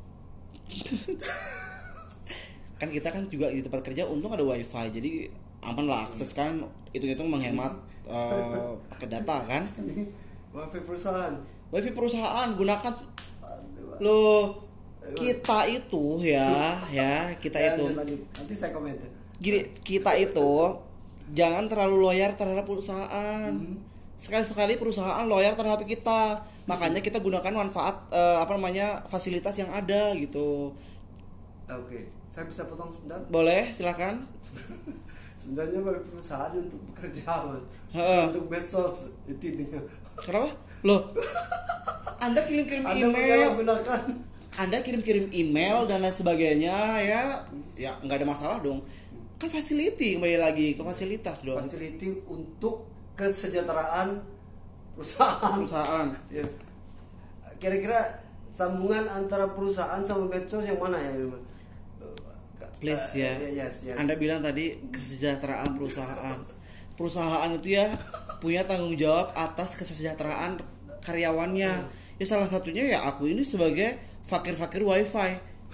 A: Kan kita kan juga di tempat kerja untung ada wifi jadi aman lah akses kan hitung-hitung menghemat uh, paket data kan.
B: Wifi perusahaan.
A: Wifi perusahaan gunakan. Loh kita itu ya ya kita
B: ya,
A: itu.
B: Nanti saya komentar.
A: Gini kita itu jangan terlalu loyal terhadap perusahaan. Hmm. Sekali-sekali perusahaan loyal terhadap kita. Makanya kita gunakan manfaat uh, apa namanya fasilitas yang ada gitu.
B: Oke, saya bisa potong sebentar?
A: Boleh, silakan.
B: Sebenarnya bagi perusahaan untuk bekerja, Mas. Untuk medsos itu dia.
A: Kenapa? Loh. Anda kirim-kirim
B: Anda
A: email.
B: menyalahgunakan.
A: Anda kirim-kirim email dan lain sebagainya ya. Ya nggak ada masalah dong. Kan facility kembali lagi ke fasilitas dong.
B: Facility untuk kesejahteraan perusahaan.
A: Perusahaan.
B: Ya. Kira-kira sambungan antara perusahaan sama medsos yang mana ya?
A: please
B: Uh,
A: ya.
B: yes, yes.
A: Anda bilang tadi kesejahteraan perusahaan. Perusahaan itu ya punya tanggung jawab atas kesejahteraan karyawannya. Ya salah satunya ya aku ini sebagai fakir-fakir wifi.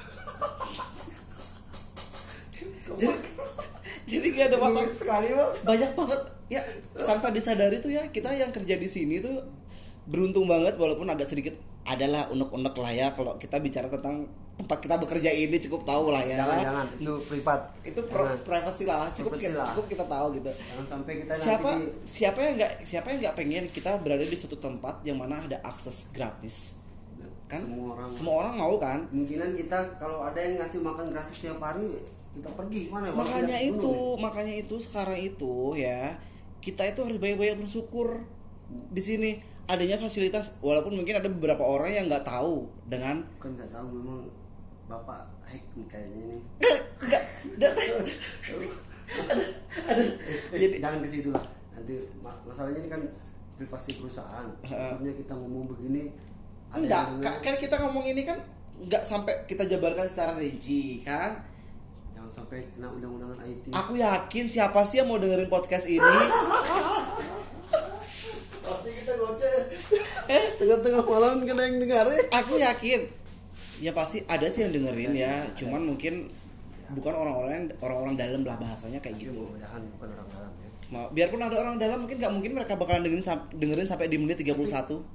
A: jadi jadi gak ada masalah
B: sekali mas.
A: banyak banget ya tanpa disadari tuh ya kita yang kerja di sini tuh beruntung banget walaupun agak sedikit adalah unek-unek lah ya kalau kita bicara tentang tempat kita bekerja ini cukup tahu lah ya.
B: Jangan-jangan itu privat.
A: Itu pro- privacy lah cukup
B: Privacy
A: kita,
B: lah.
A: cukup kita tahu gitu.
B: Jangan sampai kita
A: Siapa
B: nanti di,
A: siapa yang nggak siapa yang nggak pengen kita berada di suatu tempat yang mana ada akses gratis kan?
B: Semua orang.
A: Semua orang mau kan?
B: Kemungkinan kita kalau ada yang ngasih makan gratis tiap hari kita pergi mana?
A: Makanya itu, makanya itu sekarang itu ya kita itu harus banyak-banyak bersyukur di sini adanya fasilitas walaupun mungkin ada beberapa orang yang nggak tahu dengan
B: Kan nggak tahu memang bapak hack kayaknya ini.
A: nggak ada ada
B: Jadi jangan ke situ lah. Nanti masalahnya ini kan privasi perusahaan. Sebetulnya kita ngomong begini. ada
A: enggak
B: yang dengar.
A: kan kita ngomong ini kan nggak sampai kita jabarkan secara rinci kan.
B: Jangan sampai kena undang-undangan I T.
A: Aku yakin siapa sih yang mau dengerin podcast ini.
B: Pasti kita goceh. Eh, tengah-tengah malam kena yang dengar ya.
A: Aku yakin ya pasti ada sih yang dengerin ya cuman mungkin bukan orang-orang orang-orang dalam lah bahasanya kayak gitu.
B: Mudah-mudahan bukan orang dalam ya.
A: Ma- biarpun ada orang dalam mungkin nggak mungkin mereka bakalan dengerin sam- dengerin sampai di menit tiga puluh satu.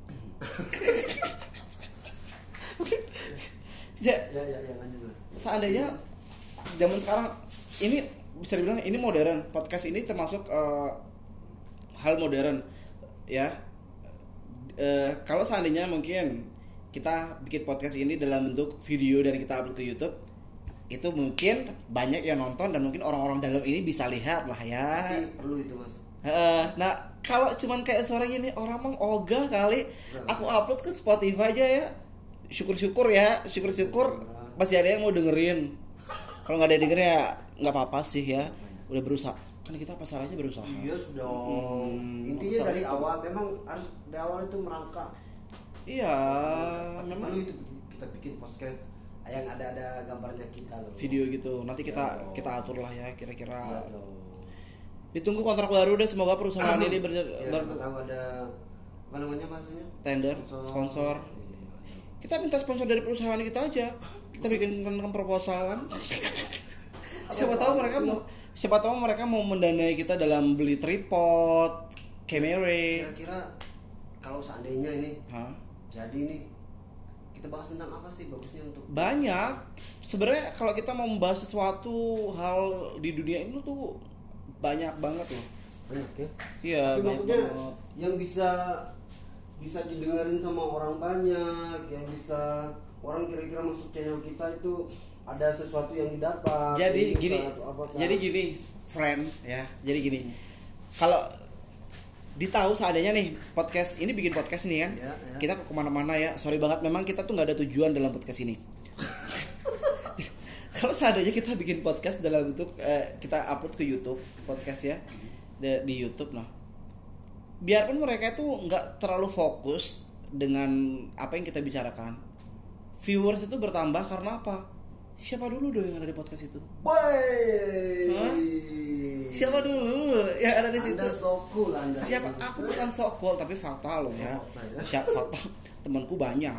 A: Ja,
B: Ya ya ya lanjut.
A: seandainya zaman sekarang ini bisa dibilang ini modern, podcast ini termasuk uh, hal modern ya. Uh, kalau seandainya mungkin kita bikin podcast ini dalam bentuk video dan kita upload ke YouTube, itu mungkin banyak yang nonton dan mungkin orang-orang dalam ini bisa lihat lah ya.
B: Tapi perlu itu mas.
A: Uh, nah kalau cuman kayak suara gini orang mah ogah kali. Aku upload ke Spotify aja ya. Syukur-syukur ya, syukur-syukur masih ada yang mau dengerin. Kalau nggak ada yang dengerin ya nggak apa-apa sih ya. Udah berusaha. Kan kita pasarnya berusaha.
B: Iya dong.
A: Hmm,
B: Intinya
A: masalah
B: dari
A: itu.
B: awal memang harus dari awal itu merangkak.
A: Iya, memang
B: Lalu itu kita bikin podcast yang ada ada gambarnya kita loh.
A: video gitu. Nanti kita
B: Iya dong.
A: kita atur lah ya kira-kira.
B: Iya dong.
A: Ditunggu kontrak baru deh, semoga perusahaan ini ber,
B: Ya,
A: ber-
B: kita tahu ada apa namanya maksudnya?
A: tender, sponsor.
B: Iya.
A: Kita minta sponsor dari perusahaan kita aja. Kita bikin proposal kan. Siapa tahu mereka mau siapa tahu mereka mau mendanai kita dalam beli tripod, kamera.
B: Kira-kira kalau seandainya ini
A: Hah?
B: jadi nih kita bahas tentang apa sih bagusnya untuk
A: Banyak. Sebenarnya kalau kita mau membahas sesuatu hal di dunia ini tuh banyak banget loh.
B: banyak ya?
A: Iya,
B: Tapi
A: banyak
B: maksudnya
A: banget.
B: yang bisa bisa didengarin sama orang banyak, yang bisa orang kira-kira masuk channel kita itu ada sesuatu yang didapat.
A: Jadi
B: gitu,
A: gini,
B: atau apa, kan?
A: jadi gini, friend ya. Jadi gini. Kalau ditahu seadanya nih podcast ini bikin podcast nih kan,
B: Ya, ya.
A: kita ke kemana-mana ya. Sorry banget, memang kita tuh nggak ada tujuan dalam podcast ini. Kalau seadanya kita bikin podcast dalam bentuk eh, kita upload ke YouTube podcast ya di, di YouTube lah. Biarpun mereka itu nggak terlalu fokus dengan apa yang kita bicarakan, viewers itu bertambah karena apa? Siapa dulu dong yang ada di podcast itu?
B: Boy.
A: Hah? Siapa dulu yang ada di situ?
B: Anda so cool Anda.
A: Siapa? Aku bukan so cool tapi fakta loh ya.
B: Fakta ya.
A: Siapa fakta? Temanku banyak.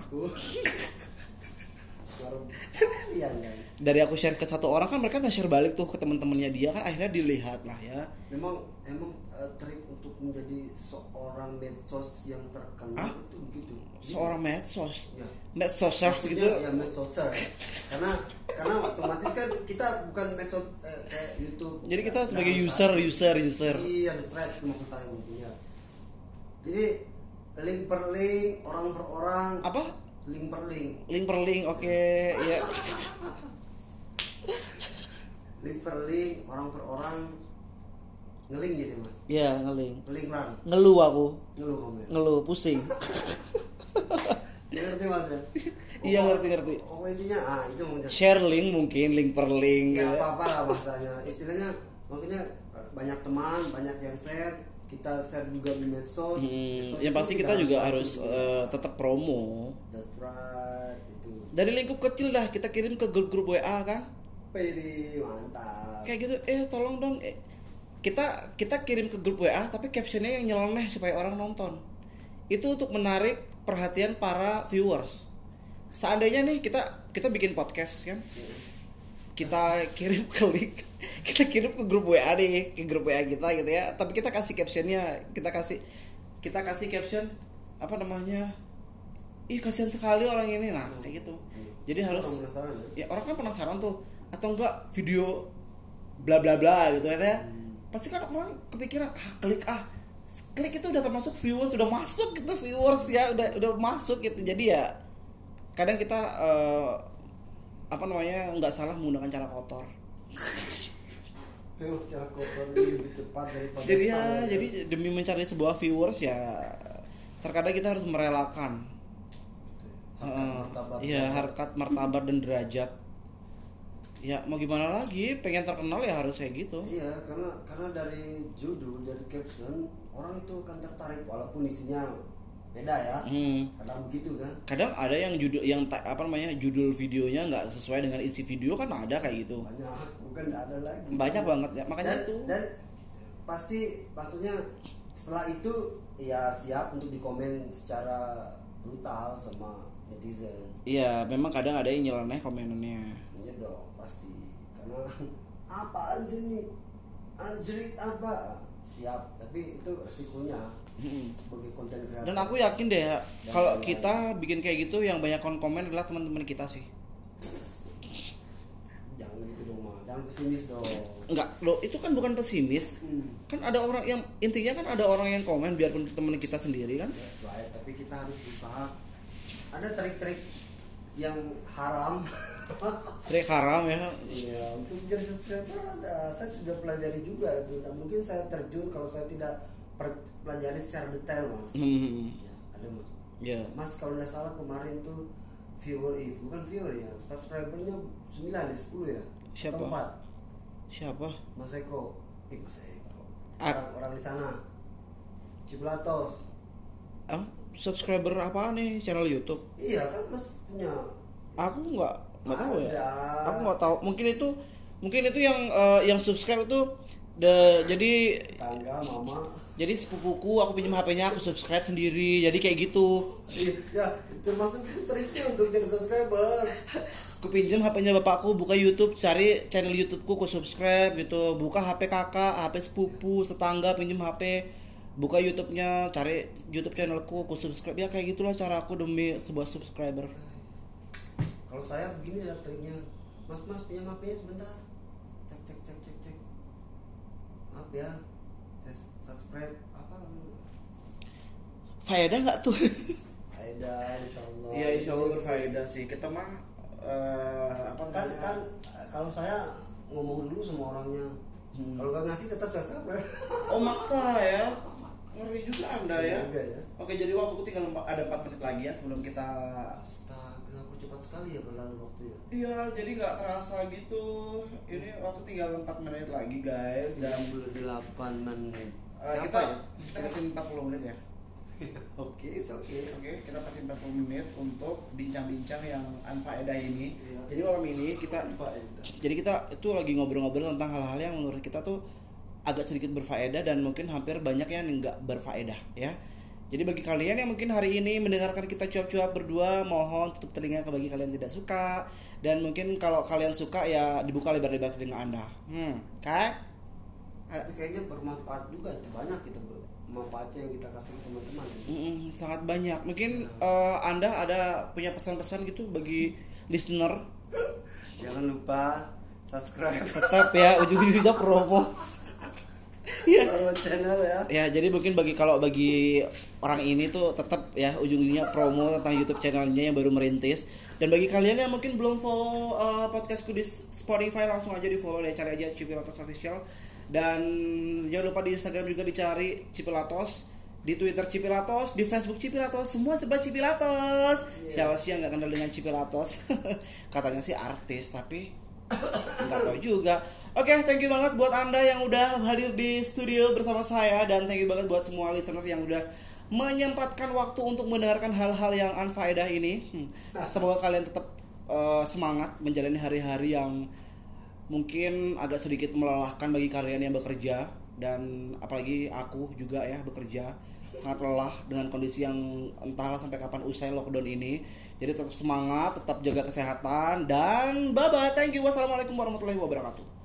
B: Iya kan.
A: Dari aku share ke satu orang kan mereka nggak share balik tuh ke teman-temannya dia kan akhirnya dilihat lah ya.
B: Memang emang uh, trik untuk menjadi seorang medsos yang terkenal
A: Hah?
B: itu begitu.
A: Seorang medsos,
B: Ya.
A: medsosers gitu.
B: Maksudnya, ya medsoser. karena karena otomatis kan kita bukan medsos eh, kayak YouTube.
A: Jadi kita sebagai
B: Nah,
A: user,
B: saat-
A: user, user.
B: Iya, the thread itu maksud saya mungkin. Jadi link per link, orang per orang,
A: Apa?
B: link per link.
A: Link per link, oke, ya.
B: Link per link, orang per orang. Ngeling jadi mas.
A: Ya ngeling.
B: Ngeling run.
A: Ngeluh aku,
B: Ngeluh kamu ya.
A: ngeluh, pusing.
B: Ya, ngerti mas ya?
A: Iya, ngerti-ngerti.
B: Oh, intinya ah itu maksudnya.
A: Share link mungkin, link per link.
B: Ya
A: ya.
B: apa-apa lah bahasanya. Istilahnya maksudnya banyak teman, banyak yang share, kita share juga di medsos.
A: Hmm,
B: Medsos
A: yang
B: itu
A: pasti kita juga
B: satu
A: harus
B: juga.
A: eh, tetap promo.
B: That's right itu.
A: Dari lingkup kecil dah kita kirim ke grup-grup W A kan.
B: Pede mantap.
A: Kayak gitu, eh tolong dong, eh, kita kita kirim ke grup W A tapi captionnya yang nyeleneh supaya orang nonton. Itu untuk menarik perhatian para viewers. Seandainya nih kita kita bikin podcast kan, kita kirim ke link, kita kirim ke grup W A nih, ke grup W A kita gitu ya. Tapi kita kasih captionnya, kita kasih kita kasih caption apa namanya? Ih kasihan sekali orang ini, nah kayak gitu. Jadi harus
B: Orang
A: ya orang kan penasaran tuh, atau enggak video bla bla bla gitu ya. Hmm. Pasti kan orang kepikiran ah klik ah klik itu udah termasuk viewers, udah masuk gitu viewers ya, udah udah masuk gitu. Jadi ya kadang kita uh, apa namanya nggak salah menggunakan cara kotor.
B: Memang cara kotor lebih cepat daripada
A: Jadi ya jadi demi mencari sebuah viewers ya terkadang kita harus merelakan
B: harkat martabat.
A: Iya harkat martabat dan derajat. Ya mau gimana lagi, pengen terkenal ya harus kayak gitu.
B: Iya, karena karena dari judul, dari caption orang itu akan tertarik walaupun isinya beda ya.
A: Hmm.
B: Kadang begitu kan.
A: Kadang ada yang judul yang ta, apa namanya judul videonya nggak sesuai dengan isi video kan ada kayak gitu.
B: Banyak, bukan nggak ada lagi.
A: Banyak banget ya, makanya
B: dan,
A: itu.
B: Dan pasti maksudnya setelah itu ya siap untuk dikomen secara brutal sama netizen.
A: Iya, memang kadang ada yang nyeleneh komenannya.
B: Iya dong, pasti. Karena apaan sih ini? Anjrit apa? Siap, tapi itu resikonya
A: Hmm.
B: sebagai konten kreator.
A: Dan aku yakin deh ya, kalau kita bikin kayak gitu yang banyak komen adalah teman-teman kita sih.
B: Jangan gitu dong, Ma. Jangan pesimis dong.
A: Enggak, loh itu kan bukan pesimis.
B: Hmm.
A: Kan ada orang yang intinya kan ada orang yang komen biarpun teman kita sendiri kan.
B: Ya, baik, tapi kita harus berusaha. Ada trik-trik yang haram.
A: Trik haram ya.
B: Iya, untuk jadi subscriber ada. Saya sudah pelajari juga itu. Dan mungkin saya terjun kalau saya tidak pelajari secara detail, Mas.
A: Hmm.
B: Ya, ada Mas.
A: Ya.
B: Mas kalau nggak salah kemarin tuh viewer eh, bukan viewer ya, subscribernya sembilan ya, sepuluh ya.
A: Siapa?
B: Tempat.
A: Siapa?
B: Mas Eko. Eh, Mas Eko.
A: Ah.
B: Orang, orang di sana. Ciplatos.
A: Ah, subscriber apa nih channel YouTube?
B: Iya kan Mas punya.
A: Aku nggak nggak tahu ya.
B: Ada.
A: Aku nggak tahu. Mungkin itu mungkin itu yang uh, yang subscribe itu the, jadi
B: Tangga, mama.
A: jadi sepupuku aku pinjam H P-nya aku subscribe sendiri. Jadi kayak gitu.
B: Iya, termasuk itu triknya untuk jadi subscriber.
A: Aku pinjam H P-nya bapakku, buka YouTube, cari channel YouTubeku, aku subscribe gitu. Buka H P kakak, H P sepupu, tetangga pinjam H P, buka YouTube-nya, cari YouTube channelku, aku subscribe. Ya kayak gitulah cara aku demi sebuah subscriber.
B: Kalau saya begini ya triknya. Mas, mas pinjam H P-nya sebentar. Cek, cek, cek, cek, cek. Maaf ya. Saya subscribe apa?
A: Faedah nggak tuh?
B: Faedah, insyaallah.
A: Iya insyaallah berfaedah sih. Kita mah uh, apa
B: Kan,
A: namanya?
B: kan kalau saya ngomong dulu sama orangnya. Hmm. Kalau nggak ngasih tetap subscribe.
A: Oh maksa ya? Ngeri juga anda ya?
B: Juga ya.
A: Oke jadi waktuku tinggal empat, ada empat menit lagi ya sebelum kita.
B: Astaga, aku cepat sekali ya berlalu waktu ya.
A: Iya jadi nggak terasa gitu. Ini waktu tinggal empat menit lagi guys dan
B: sembilan puluh delapan menit.
A: uh,
B: Apa
A: kita
B: ya?
A: kita kasih empat puluh menit ya.
B: Oke, it's okay.
A: Oke kita kasih empat puluh menit untuk bincang-bincang yang anfaedah ini.
B: Iya.
A: Jadi malam ini kita
B: Faedah.
A: jadi kita itu lagi ngobrol-ngobrol tentang hal-hal yang menurut kita tuh agak sedikit berfaedah dan mungkin hampir banyak yang enggak berfaedah ya. Jadi bagi kalian yang mungkin hari ini mendengarkan kita cuap-cuap berdua, mohon tutup telinga ke bagi kalian yang tidak suka, dan mungkin kalau kalian suka ya dibuka lebar-lebar telinga Anda. Hmm, kan?
B: Tapi kayaknya bermanfaat juga, banyak kita manfaatnya yang kita kasih ke teman-teman.
A: Mm-mm, sangat banyak. Mungkin uh, Anda ada punya pesan-pesan gitu bagi listener.
B: Jangan lupa subscribe
A: Tetap ya ujung-ujungnya promo. Ya.
B: sama channel ya.
A: Ya, jadi mungkin bagi kalau bagi orang ini tuh tetap ya ujung-ujungnya promo tentang YouTube channelnya yang baru merintis. Dan bagi kalian yang mungkin belum follow uh, podcastku di Spotify, langsung aja di follow deh, cari aja Cipilatos Official. Dan jangan lupa di Instagram juga dicari Cipilatos, di Twitter Cipilatos, di Facebook Cipilatos, semua serba Cipilatos. Yeah. Siapa sih yang nggak kenal dengan Cipilatos? Katanya sih artis, tapi nggak tahu juga. Oke, okay, thank you banget buat Anda yang udah hadir di studio bersama saya, dan thank you banget buat semua listener yang udah menyempatkan waktu untuk mendengarkan hal-hal yang unfaedah ini. Hmm. Semoga kalian tetap uh, semangat menjalani hari-hari yang mungkin agak sedikit melelahkan bagi kalian yang bekerja, dan apalagi aku juga ya bekerja sangat lelah dengan kondisi yang entahlah sampai kapan usai lockdown ini. Jadi tetap semangat, tetap jaga kesehatan, dan bye bye, thank you, wassalamualaikum warahmatullahi wabarakatuh.